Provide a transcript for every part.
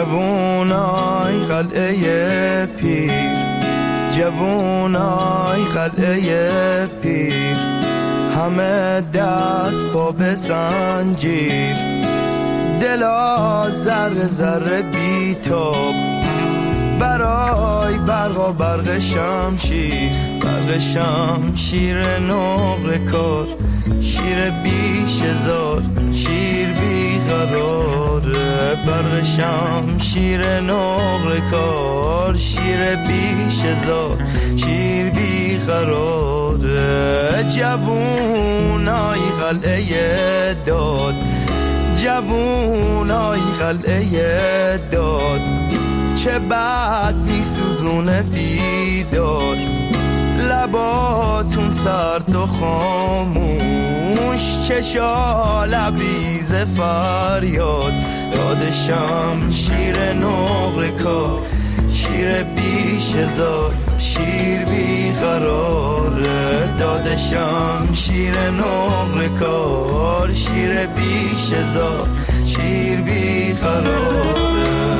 جوونای قلعه پیر، جوونای قلعه پیر، همه دست با به زنجیر، دلا ذره ذره بیتاب برای برق و برق شمشیر، برق شمشیر نقره کار، شیر بیش هزار، شیر بیقراره، برق شمشیر نقره کار، شیر بیش هزار، شیر بیقراره. جوونای قلعه داد، جوونای قلعه داد، چه بد میسوزونه بیداد، لباتون سرد و خاموش، چشا لبریز فریاد، داد شمشیر نقره کار، شیر بیش هزار، شیر بیقراره، داد شمشیر نقره کار، شیر بیش هزار، شیر بیقراره.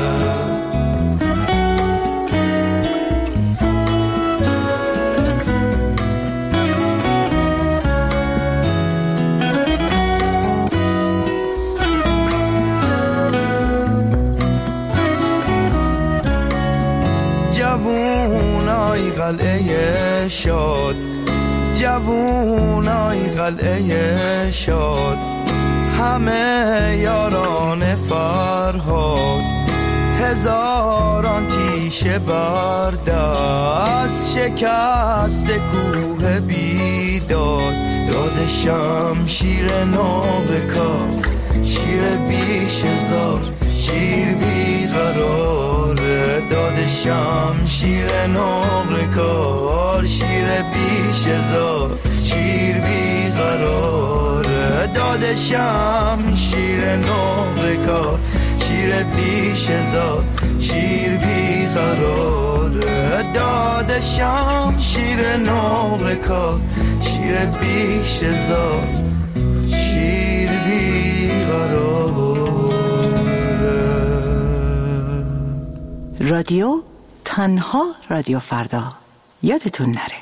جوونای قلعه شاد، جوونای قلعه شاد، همه یاران فرهاد، هزاران تیشه بردست، شکست کوه بیداد، داد شمشیر نقره کار، شیر بیش هزار، شیر بیقراره، داد شمشیر نقره کار، شیر بیش هزار، شیر بیقراره، داد شمشیر نقره کار، شیر بیش هزار، شیر بیقراره، داد شمشیر نقره کار، شیر بیش هزار، شیر بیقراره. رادیو تنها رادیو فردا، یادتون نره.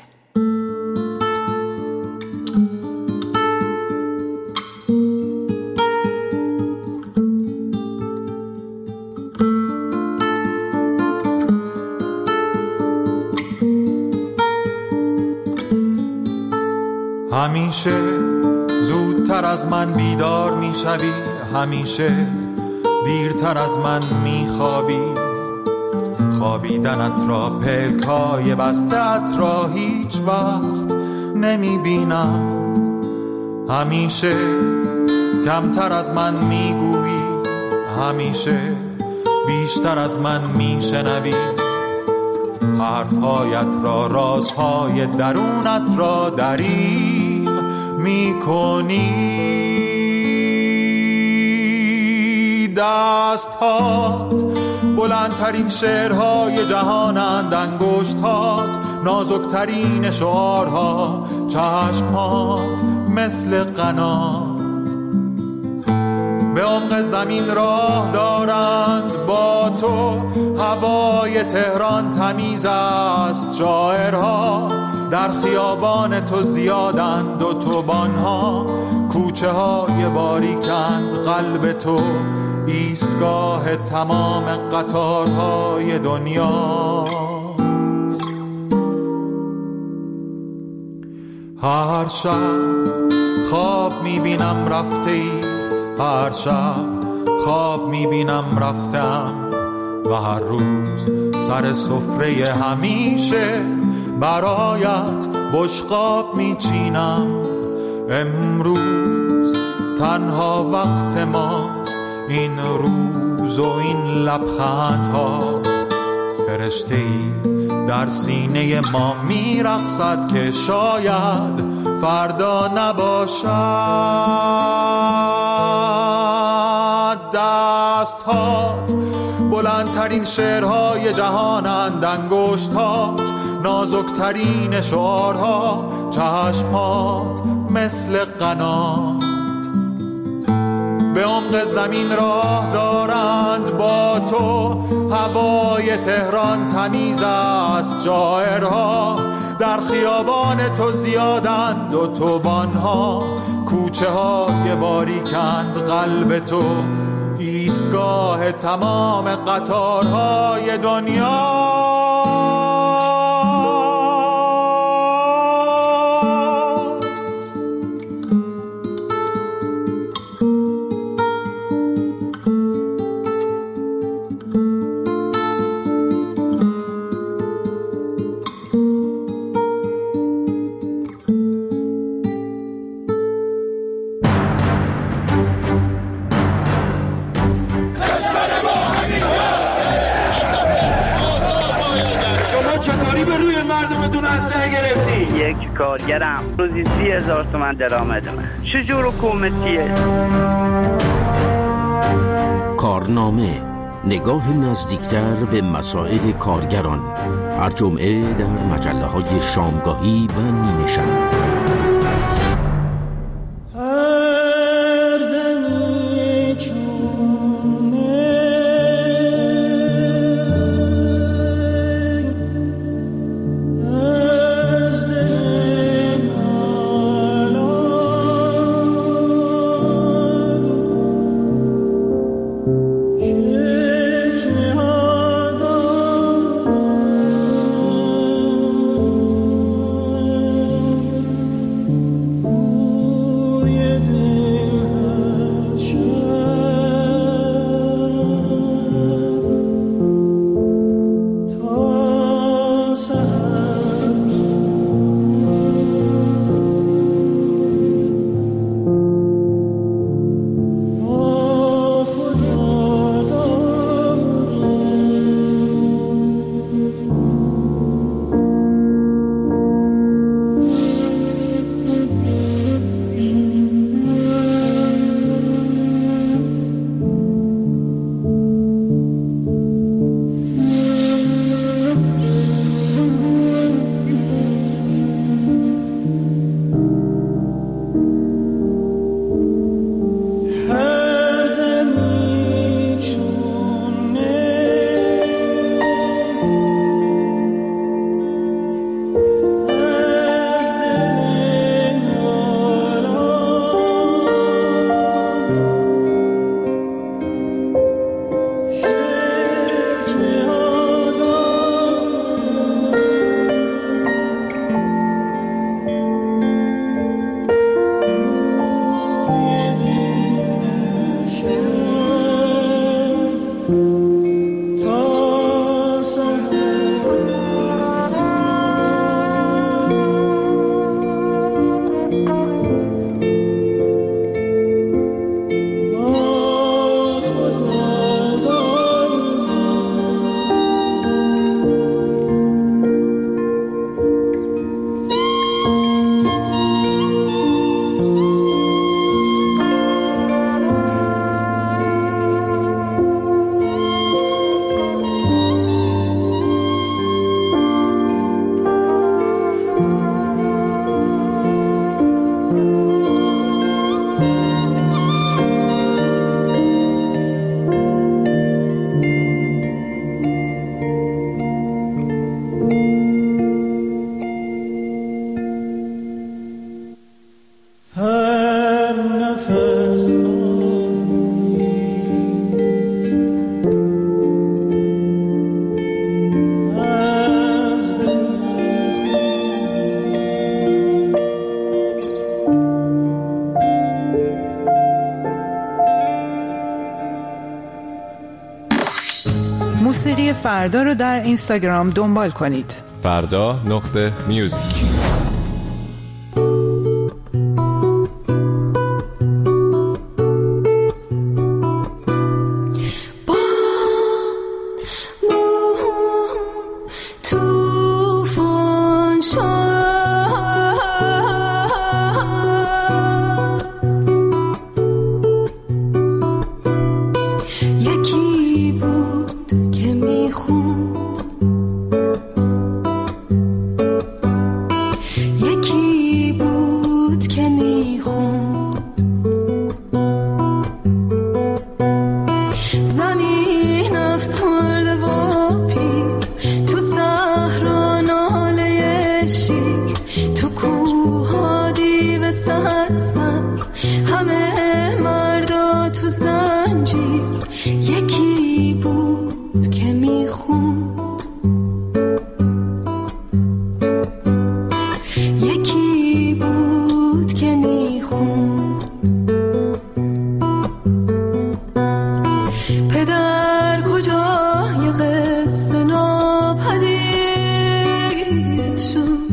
همیشه زودتر از من بیدار میشوی، همیشه دیرتر از من میخوابی، خوابیدنت را پلکای بسته‌ات را هیچ وقت نمیبینم، همیشه کمتر از من میگویی، همیشه بیشتر از من میشنوی، حرفهایت را، رازهای درونت را دریغ میکنی، دستهات بلندترین شعرهای جهانند، انگشتات نازکترین شعارها، چشمات مثل قنات به عمق زمین راه دارند، با تو هوای تهران تمیز است، شاعرها در خیابان تو زیادند، اتوبان‌ها کوچه های باریکند، قلب تو ایستگاه تمام قطارهای دنیاست. هر شب خواب میبینم رفته ای، هر شب خواب میبینم رفتم، و هر روز سر سفره همیشه برایت بشقاب میچینم. امروز تنها وقت ماست، این روز و این لبخندها، فرشته‌ای در سینه ما میرقصد که شاید فردا نباشد. دستهات بلندترین شعرهای جهانند، انگشتات نازکترین شعارها، چشمات مثل قنات به عمق زمین راه دارند با تو. هوای تهران تمیز است، جائرها در خیابان تو زیادند و توبانها. کوچه های باریکند قلب تو، ایستگاه تمام قطارهای دنیا. یک کارگرم روزی 30,000 تومان درآمد من. چجور حکومتیه؟ کارنامه، نگاه نزدیکتر به مسائل کارگران، هر جمعه در مجله‌های شامگاهی و نیمه شب. موسیقی فردا رو در اینستاگرام دنبال کنید. فردا.music. یکی بود که میخوند، یکی بود که میخوند. پدر کجای قصه ناپدید شد،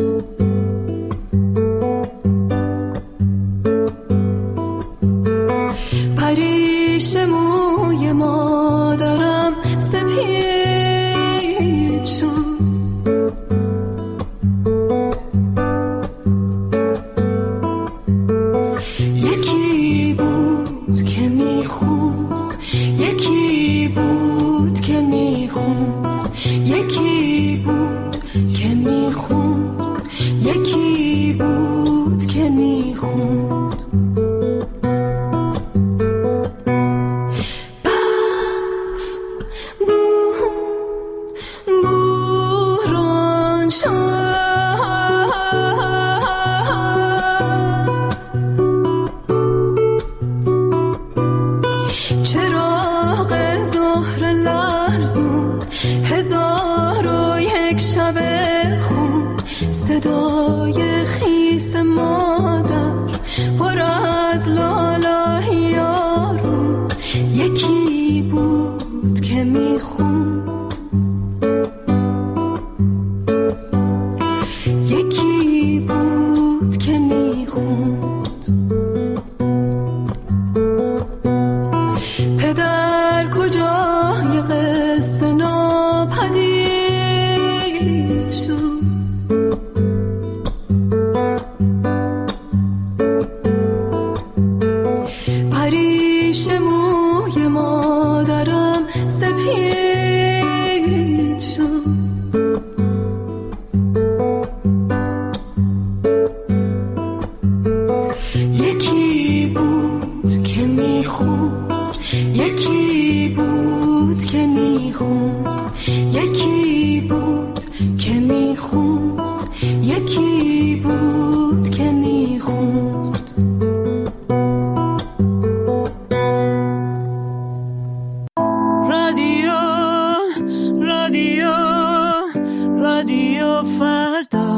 پریش موی مادرم سپید شد. یکی بود که میخوند، یکی بود که میخوند، یکی بود که میخوند، یکی بود که میخوند. صدای خیس مادر پر از لالای یارو، یکی بود که میخوند، یکی بود که میخوند. پدر کجای قصه ناپدید شد، پریش موی مادرم سپید شد. یکی بود که میخوند، یکی بود که میخوند، یکی بود که میخوند، یکی بود که میخوند. رادیو فردا.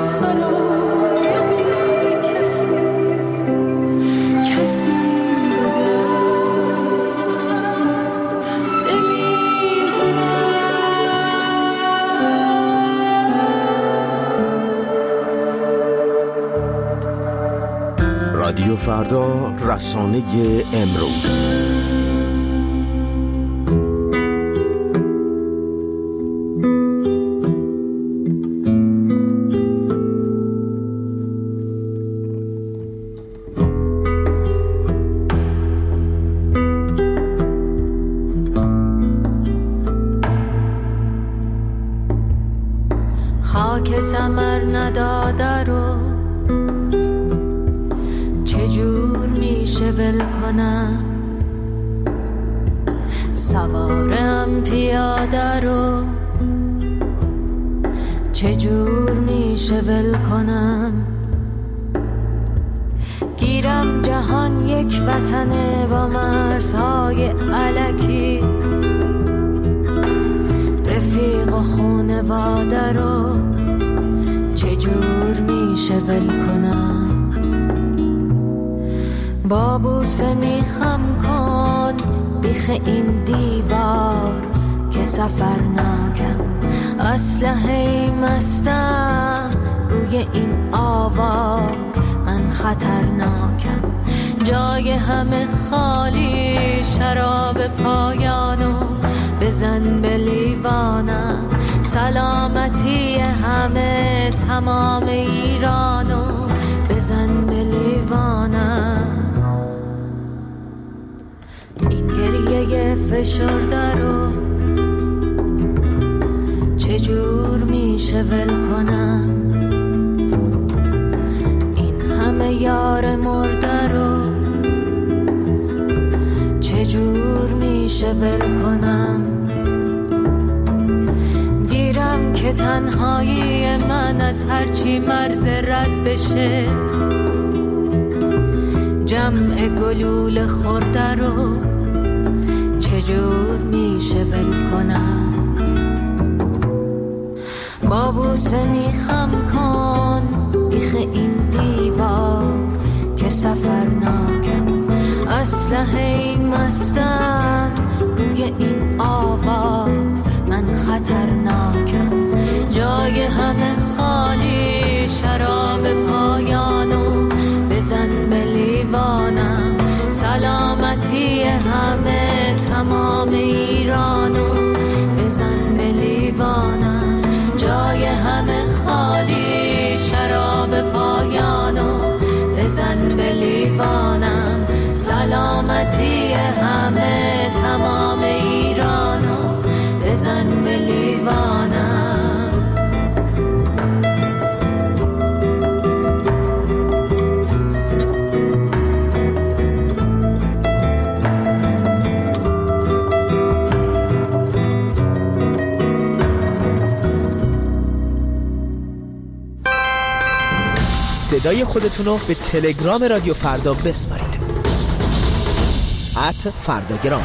رادیو فردا، رسانه امروز. خاک ثمر نداده رو چجور میشه ول کنم، سوارم پیاده رو چجور میشه ول کنم. گیرم جهان یک وطنه با مرزهای الکی، رفیق و خونواده رو چجور میشه ول کنم. با بوسه میخم کن بیخ این دیوار که سفر ناکم، اسلحه مستم روی این آوار، من خطرناکم. جای همه خالی، شراب پایانو بزن به لیوانم. سلامتی همه تمام ایرانو بزن به لیوانم. این گریه فشرده رو چجور میشه ول کنم. این همه یار مرده رو چجور میشه ول کنم. گیرم که تنهایی من از هرچی مرز رد بشه، جمع گلول خورده رو چجور میشه ول کنم. با بوسه میخم کن بیخ این دیوار که سفر ناکم، اسلحه مستم روی این آوار، من خطرناکم. جای همه خالی، شراب پایانو بزن به لیوانم. سلامتی همه تمام ایرانو بزن به لیوانم. جای همه خالی، شراب پایانو بزن به لیوانم. سلامتی همه تمام ایرانو بزن به لیوانم. صدای خودتونو به تلگرام رادیو فردا بسپارید. @فرداگرام.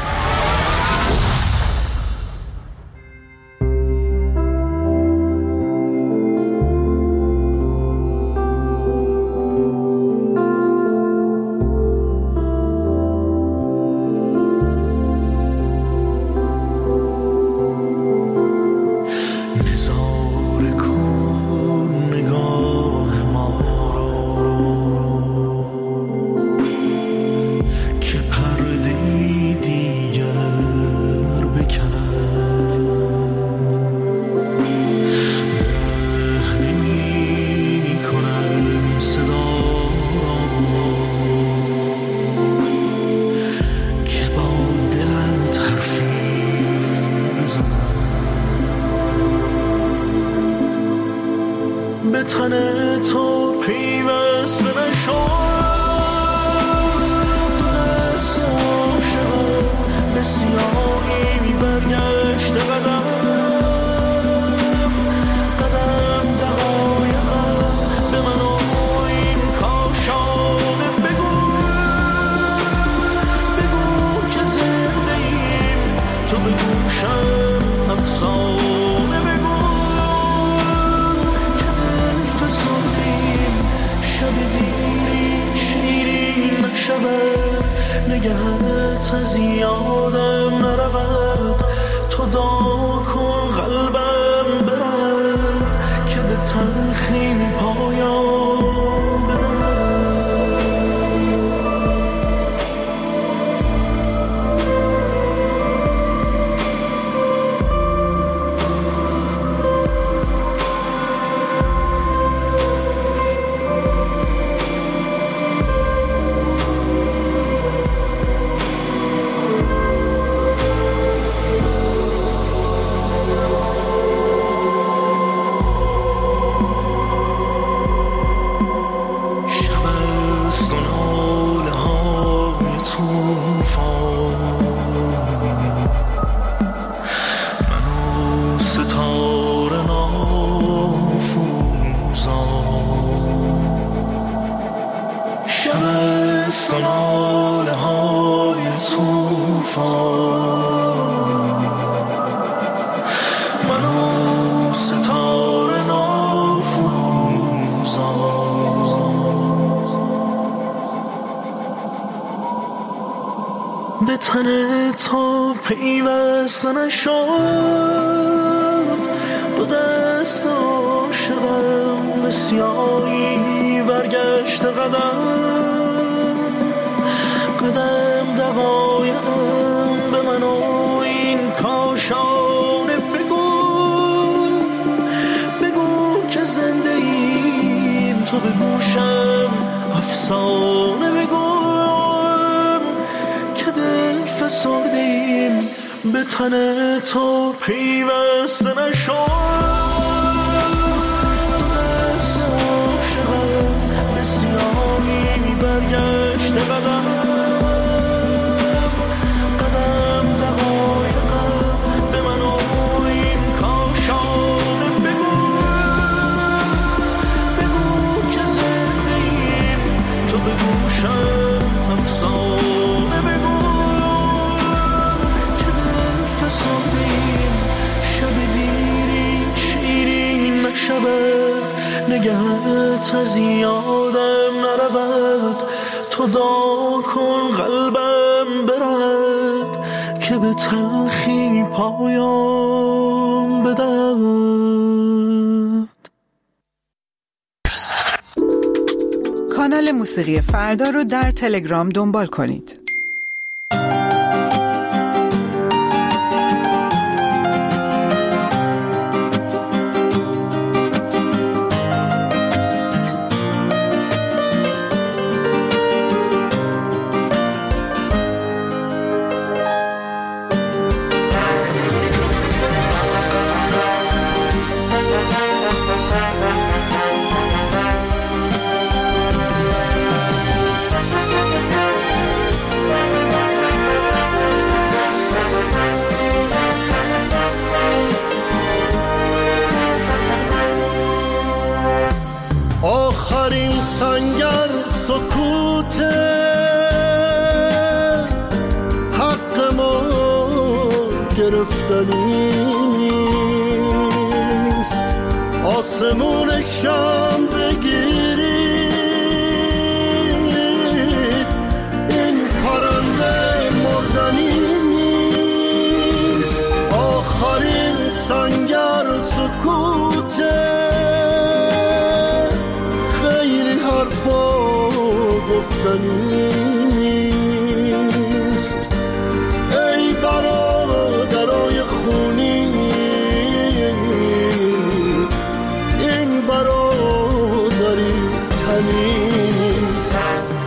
به تن تو پیوسته نشد، تو دست عاشقم به سیاهی برگشت قدم قدم دقایقم به من و این کاشانه بگو که زنده ایم، تو به گوشم افسانه بگو که دل فسانه نگهت از یادم نرود، تو دعا کن قلبم برد که به تلخی پایان بدهد. به تن تو پیوست نشد، دو دست عاشقم به سیاهی برگشت قدم قدم دقایقم به من و این کاشانه بگو که زنده ایم، تو به گوشم افسانه بگو فسردیم به تن تو پیوسته نشد، دو دست عاشقم به سیاهی برگشت قدم قدم دقایقم به من و این کاشانه بگو که زنده ایم، تو به گوشم افسانه بگو شب دیرین شیرین نشود، نگهت از یادم نرود، تو دعا کن قلبم برد که به تلخی پایان بدهد. کانال موسیقی فردا رو در تلگرام دنبال کنید. آخرین سنگر سکوته، حق ما گرفتنی نیست، آسمون شام بگیرید، این پرنده مردنی نیست. آخرین سنگر سکوته، گفتنی نیست. ای برادرای خونی، این برادری تنی نیست.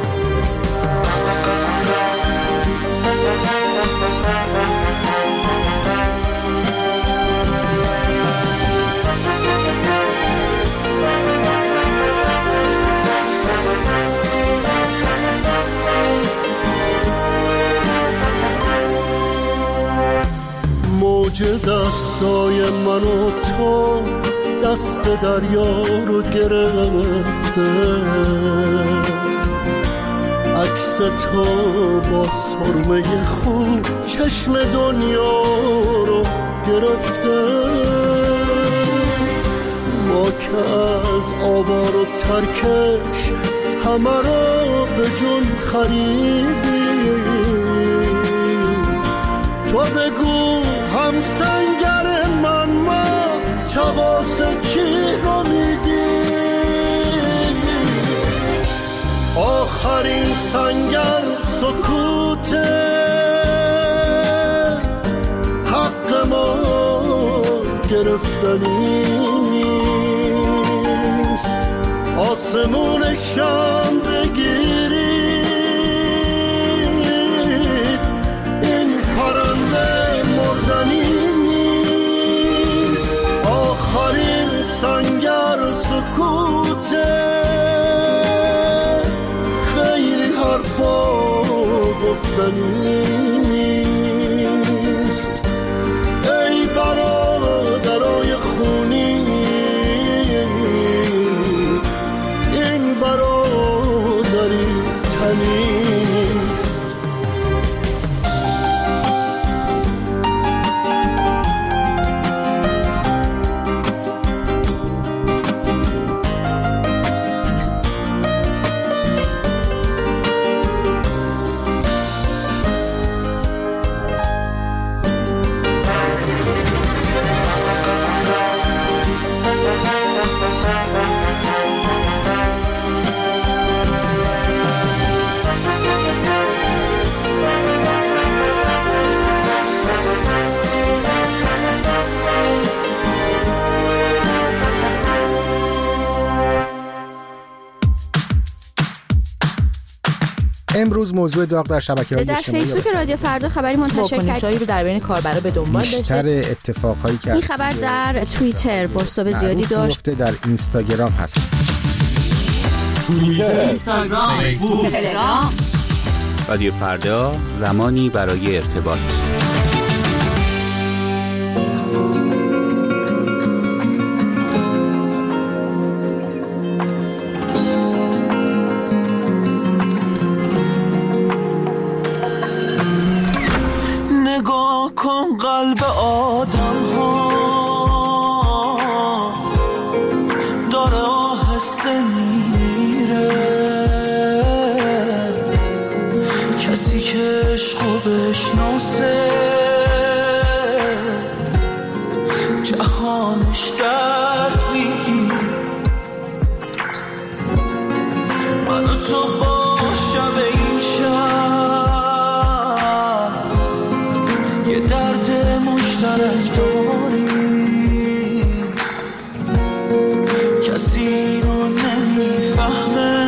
موج دستای من و تو دست دریا رو گرفته، عکس تو با سرمه خون چشم دنیا رو گرفته. ما که از آوار و ترکش همه رو به جون خریدیم، تو بگو هم سنگر من ما چاقاس کی رو میدی؟ آخرین سنگر سکوته، حق ما گرفتنی نیست. آسمونشم بگیری این پرنده مردنی نیست. آخرین سنگر سکوته، خیلی حرفا گفتنی نیست. ای برادرای خونی این برادری تنی نیست. امروز موضوع داغ در شبکه‌های اجتماعی در فیسبوک رادیو فردا خبری منتشر کرد. واکنش‌هایی رو در بین کاربرا به دنبال داشته. بیشتر اتفاقایی که این خبر در توییتر بازتاب زیادی داشت. در اینستاگرام هست. اینستاگرام، فیسبوک، تلگرام. رادیو فردا، زمانی برای ارتباط. نگاه کن قلب آدم ها داره آهسته میره، کسی که عشقو بشناسه جهانش درد میگیره. من و تو با شب این شب یه درد مشترک داریم، کسی رو نمیفهمه،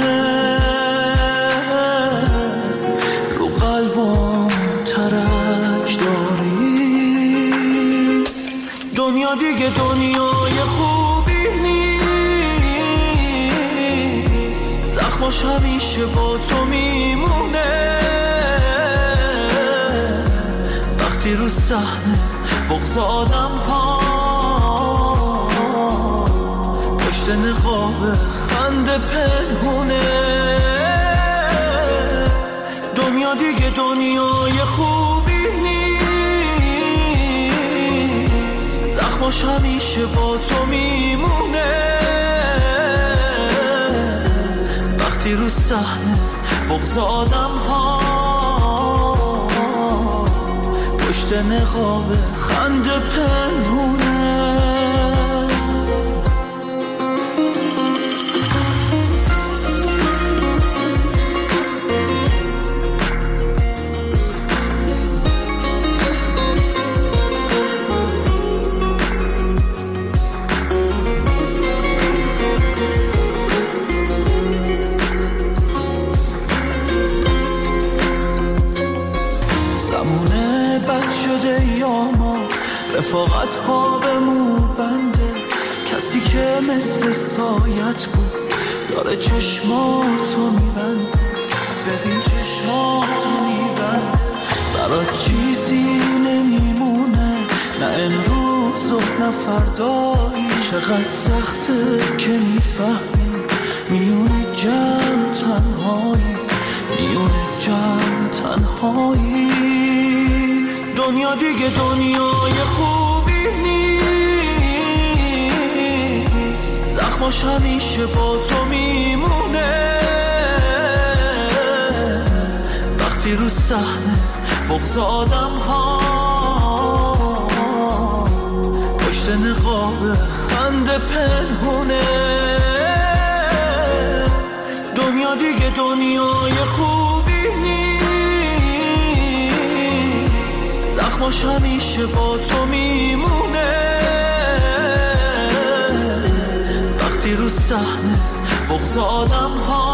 رو قلبم ترک داریم. دنیا دیگه دنیای خوبی نیست، زخماش همیشه با تو میمونه. وقتی رو صحنه بغض آدم ها پشت نقاب خنده پنهونه. دنیا دیگه دنیای خوبی نیست، زخماش همیشه با تو میمونه. وقتی رو صحنه بغض آدم ها پشت نقاب خنده پنهونه. رفاقت ها به مو بنده، کسی که مثل سایت بود داره چشماتو میبنده. ببین چشماتو میبنده، برات چیزی نمیمونه، نه امروز و نه فردایی. چقدر سخته که میفهمی میونه جمع تنهایی، میونه جمع تنهایی. دنیا دیگه دنیای خوبی نیست، زخماش همیشه با تو میمونه. وقتی رو صحنه بغض آدم ها پشت نقاب خنده پنهونه، دنیا دیگه دنیای خوبی نیست، زخماش همیشه با تو میمونه، وقتی رو صحنه بغض آدم ها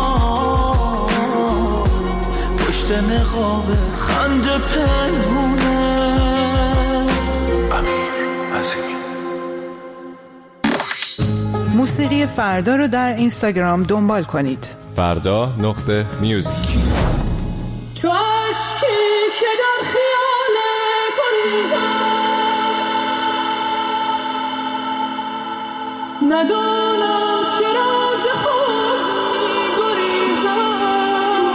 پشت نقاب خنده پنهونه. موسیقی فردا رو در اینستاگرام دنبال کنید. فردا.میوزیک. تو عشقی که در خیال تو ریزم، ندانم چرا ز خود می‌گریزم،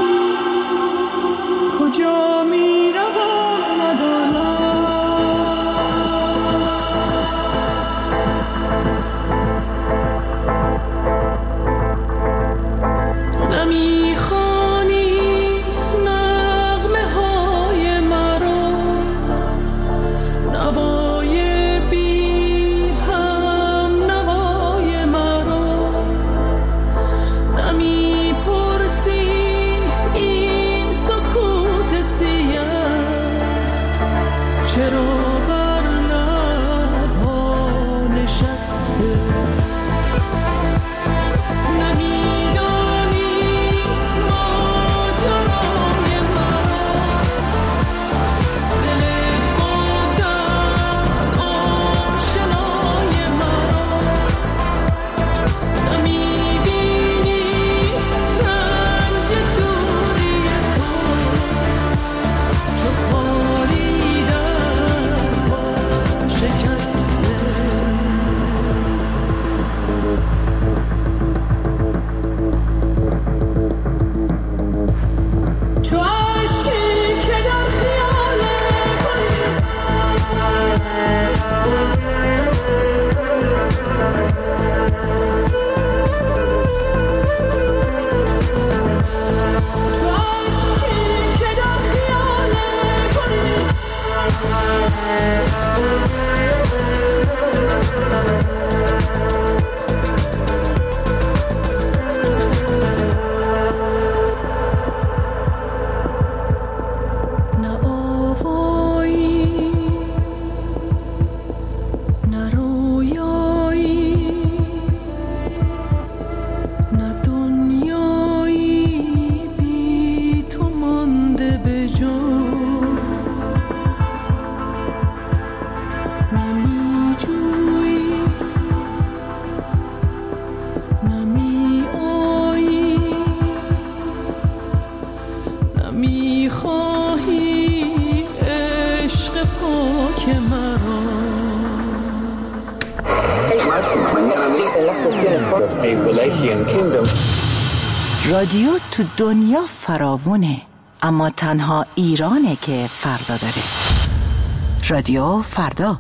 کجا می‌روم ندانم. نمیخوانی نغمه های مرا، نوای بی هم نوای مرا، نمیپرسی این سکوت سیاه چرا بر لبها نشسته، رادیو تو دنیا فراوونه، اما تنها ایرانه که فردا داره. رادیو فردا.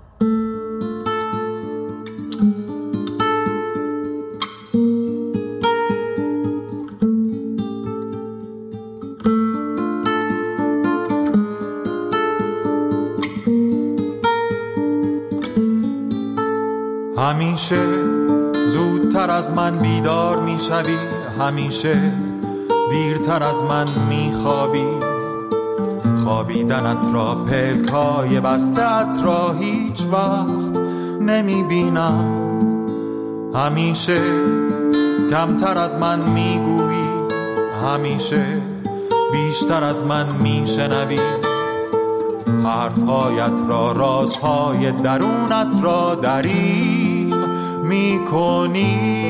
همیشه زودتر از من بیدار میشوی، همیشه دیرتر از من میخوابی، خوابیدنت را پلکای بستت را هیچ وقت نمیبینم، همیشه کمتر از من میگویی، همیشه بیشتر از من میشنوی، حرفهایت را رازهای درونت را دریغ میکنی،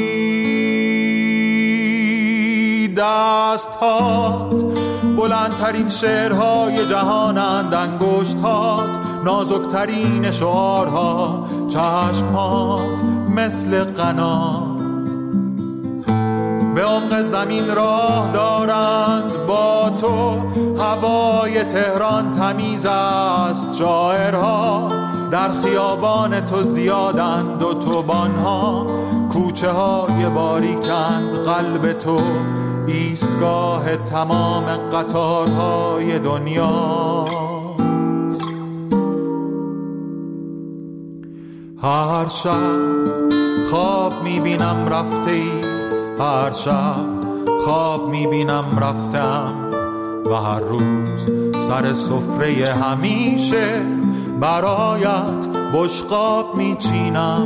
دست‌هات بلندترین شعرهای جهانند، انگشت‌هات نازکترین شعارها، چشم‌هات مثل قنات به عمق زمین راه دارند، با تو هوای تهران تمیز است، شاعرها در خیابان تو زیادند، اتوبان‌ها کوچه های باریکند، قلب تو ایستگاه تمام قطارهای دنیاست. هر شب خواب میبینم رفته ای، هر شب خواب میبینم رفتم و هر روز سر سفره همیشه برایت بشقاب میچینم.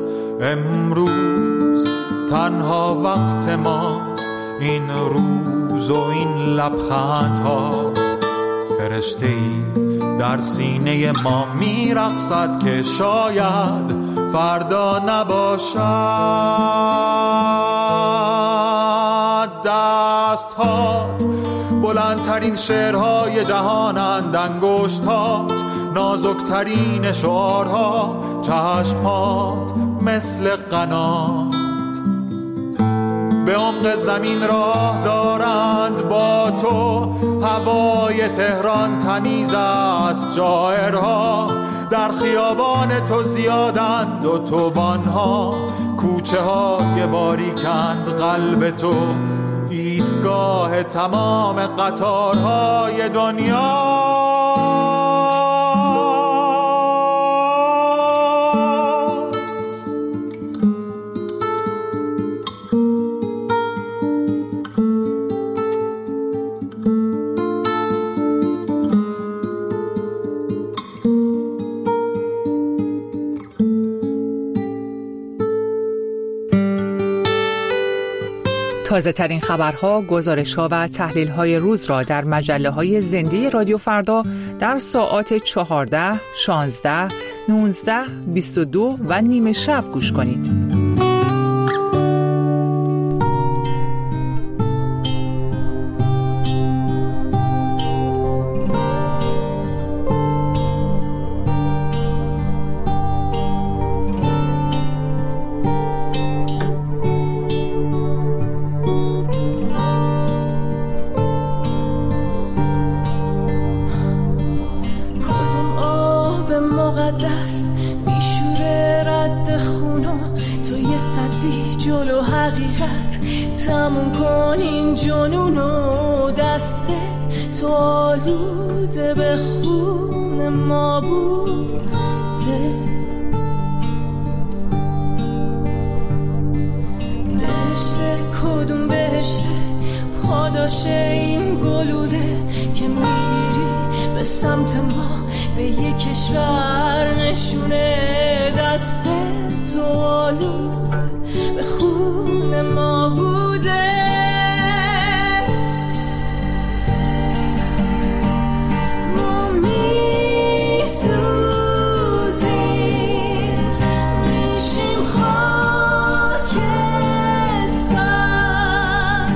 امروز تنها وقت ماست، این روز و این لبخندها. فرشته‌ای در سینه ما میرقصد که شاید فردا نباشد. دست‌هات بلندترین شعرهای جهانند، انگشت‌هات نازکترین شعارها، چشم‌هات مثل قنات به عمق زمین راه دارند. با تو هوای تهران تمیز است، شاعرها در خیابان تو زیادند، اتوبان‌ها کوچه های باریکند. قلب تو ایستگاه تمام قطارهای دنیا. تازه ترین خبرها، گزارش‌ها و تحلیل‌های روز را در مجله‌های زنده رادیو فردا در ساعات 14، 16، 19، 22 و نیمه شب گوش کنید. تموم کن این جنونو، دست تو آلوده به خون ما بوده. بهشته کدوم بهشته، پاداش این گلوله که میری به سمت ما به یک کشور نشونه. دست تو آلوده به خون ما بوده. ما میسوزیم، میشیم خاکستر.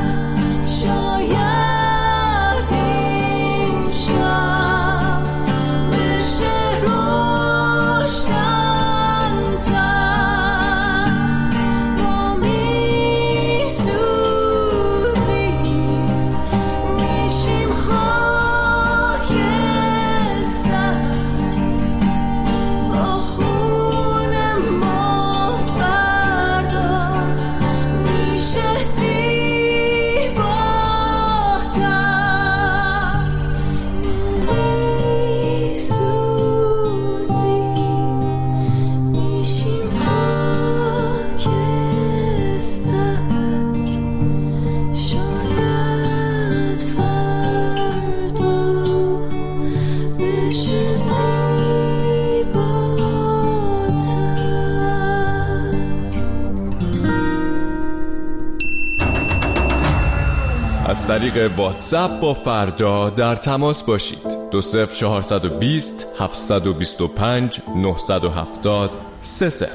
شاید این شب بشه روشن‌تر. ما میسوزیم، میشیم خاکستر. با خون ما فردا میشه زیباتر. میسوزیم، میشیم خاکستر. شاید فردا بشه زیباتر. از طریق واتساپ با فردا در تماس باشید. 20420 725 970 30.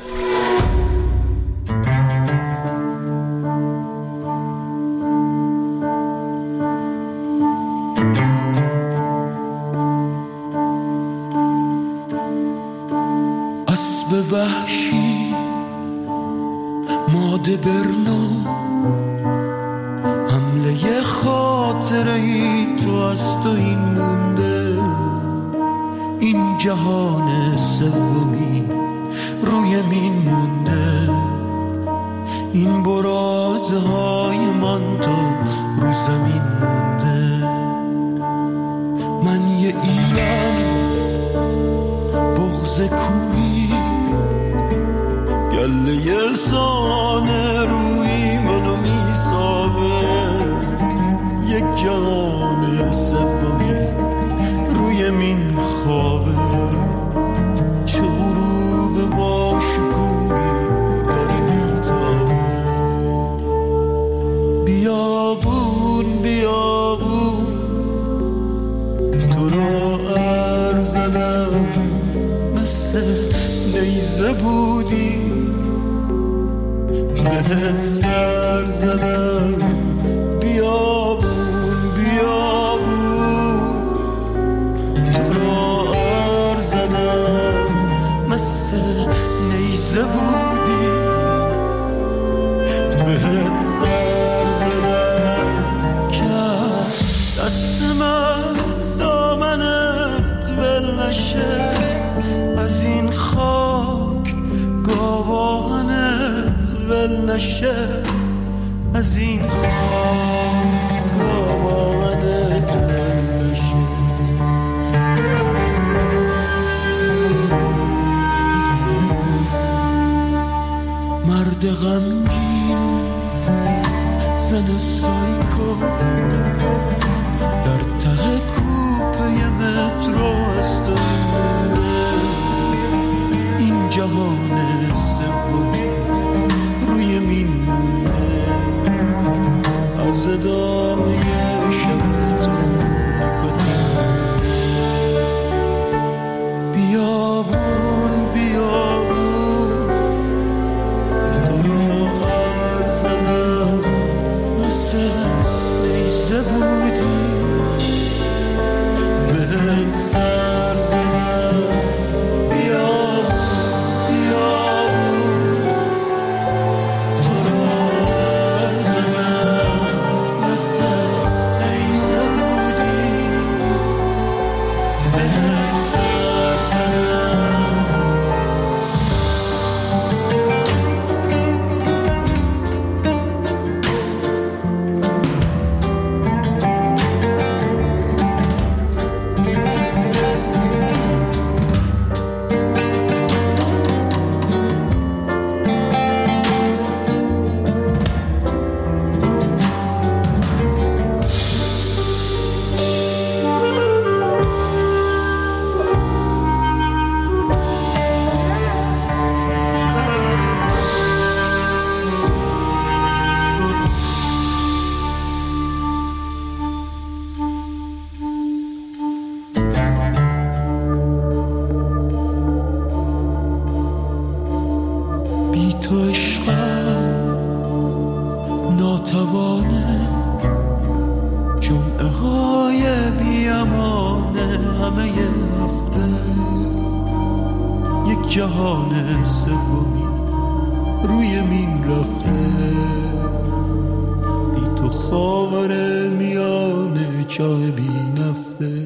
اسب وحشی ماده برنا، حمله خاطره ای تو از تو این مونده. این جهان سومی روی مین مونده. این برادهای من تو رو زمین مونده. من یه ایران بغض کوهی کله سانه روی منو میسابه، یک جان سومی روی من خوابه، چه غروب باشگویی داره میتابه. بیابون بیابون تو را ارزدم، مثل نیزه بودی بهت سر زدم. بیابون بیابون تو را عرض زدم، مثل نیزه بودی بهت سر زدم. که دست من دامنت ول نشه، از این خاک گاوانت ول نشه، از این خاک گاوانت ول نشه. مرد غمگین زن سایکو در ته کوپه مترو است، این جهان سومی روی میمونه، از ادامه شب تو نکته. بیابون بیابون تو را عرض زدم، مثل نیزه بودی بهت سر زدم. بیابون بیابون تو را عرض زدم، مثل نیزه بودی بهت سر زدم. بی تو عشقم ناتوانه، جمعه های بی امانه، همه هفته یک جهان سومی روی من رفته. بی تو خاور میانه چاه بی نفته.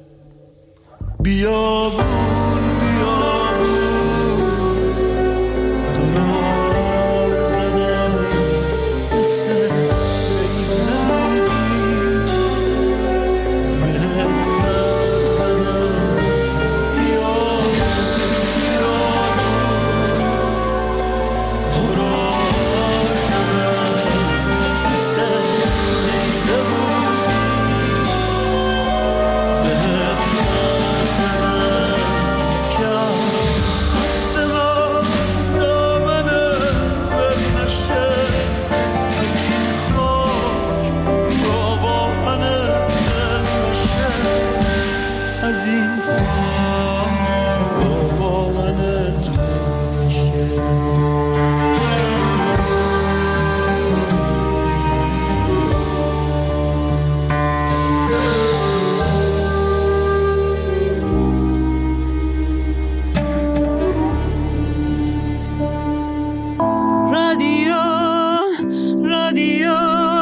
بیابون بیابون تو را عرض زدم، مثل نیزه بودی بهت سر زدم. بیابون بیابون تو را عرض زدم، مثل نیزه بودی بهت سر زدم. که دست من دامنت ول نشه، از این خاک گاوانت ول نشه، از این خاک گاوانت ول نشه. رادیو رادیو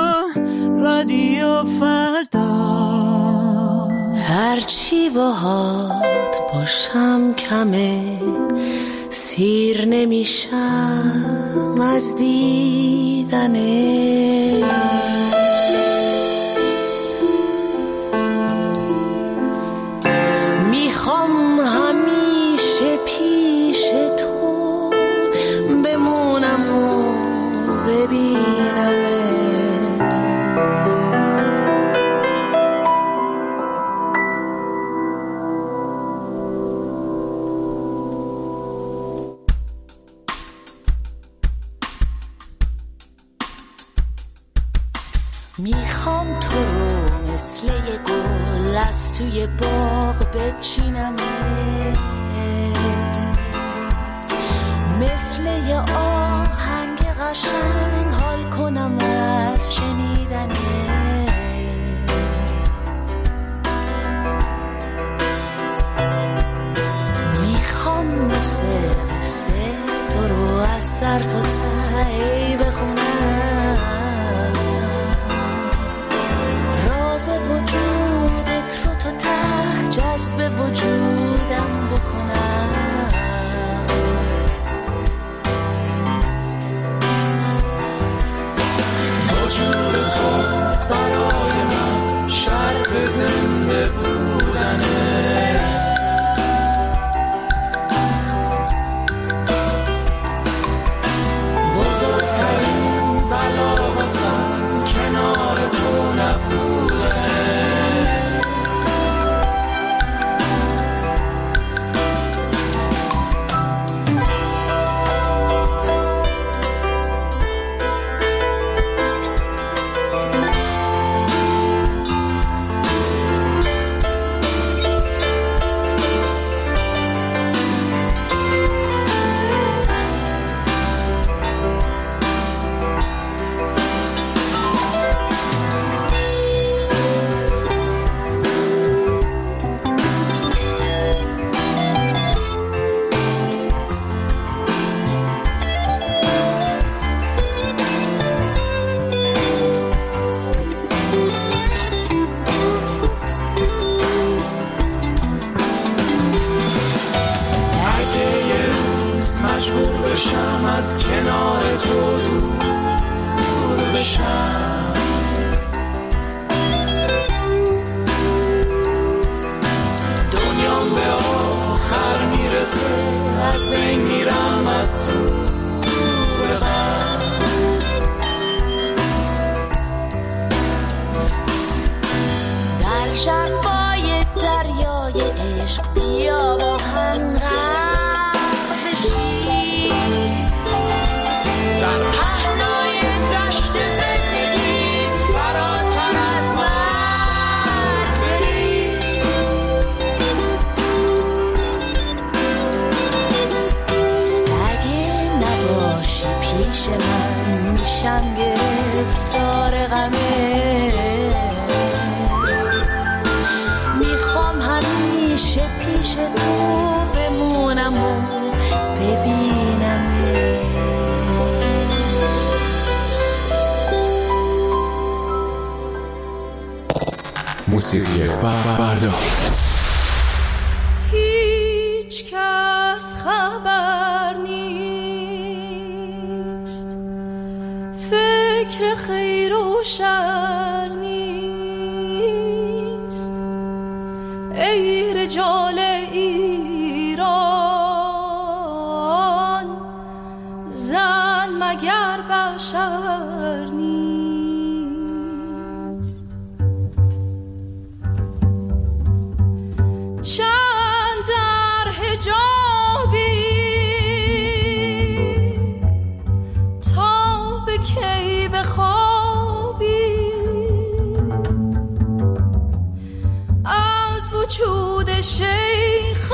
رادیو فردا، هرچی باهات باشم کمه، سیر نمیشم از دیدنه. میخوام همیشه پیش تو بمونم، ببینمت. میخوام تو رو مثل یه گل از توی باغ بچینم، مثل یه آهنگ قشنگ حال کنم از شنیدنت. میخوام مثل قصه تو رو از سر تا ته بخونم، راز وجودت رو تا ته جذب وجودم بکنم. وجود تو برای من شرط زنده بودنه، بزرگترین بلا واسم کنار تو نبودنه. مجبور بشم از کنار تو دور بشم، دنیام به آخر میرسه از بین میرم از دور غم. در شرفای دریای عشق بیا با هم در پهنای دشت زندگی فراتر از من بری. اگه نباشی پیش من میشم گرفتار غمه، میخوام همیشه پیش تو بمونم و ببینمه. موسیقی فردا. هیچ کس خبر نیست، فکر خیر و شر نیست. ای رجال ایران زن مگر بشر نیست. چند در حجابی تا به کی بخوابی، از وجود شیخ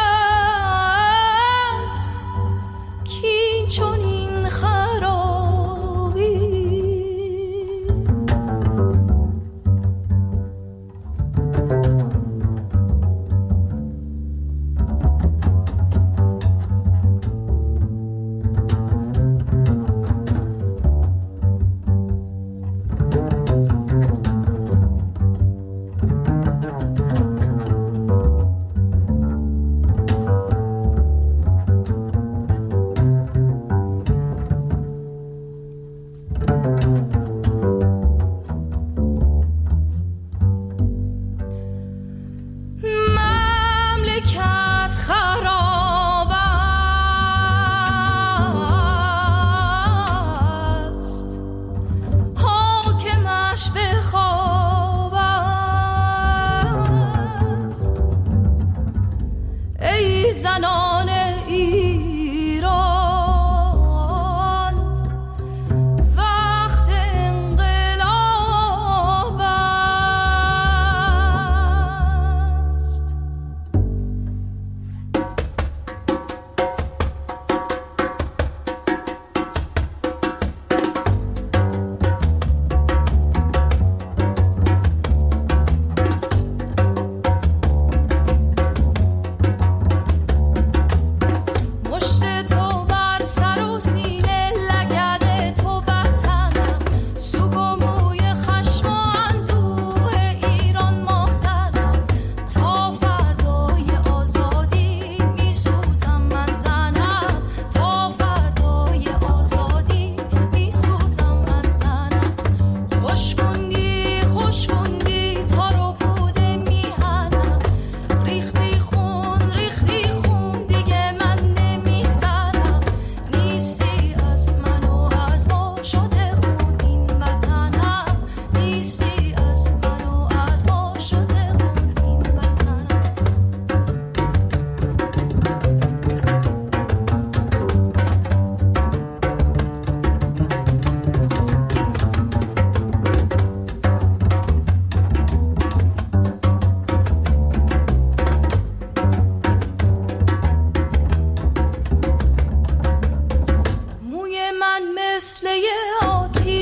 است کین چون این خرابی.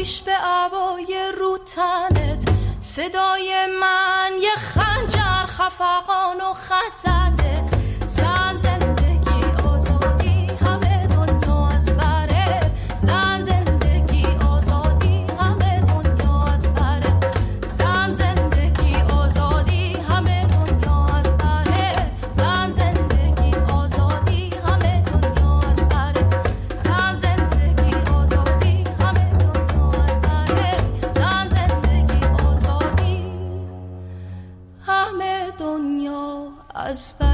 ریش به عبای رو تنت، صدای من یه خنجر خفقان و خزده. زن زندگی آزادی همه دنیا از بره، زن زندگی آزادی همه دنیا از بره، زن زندگی آزادی همه دنیا از بره، زن زندگی آزادی همه دنیا از بره، زن زندگی آزادی همه دنیا از بره، زن زندگی آزادی همه دنیا از بره.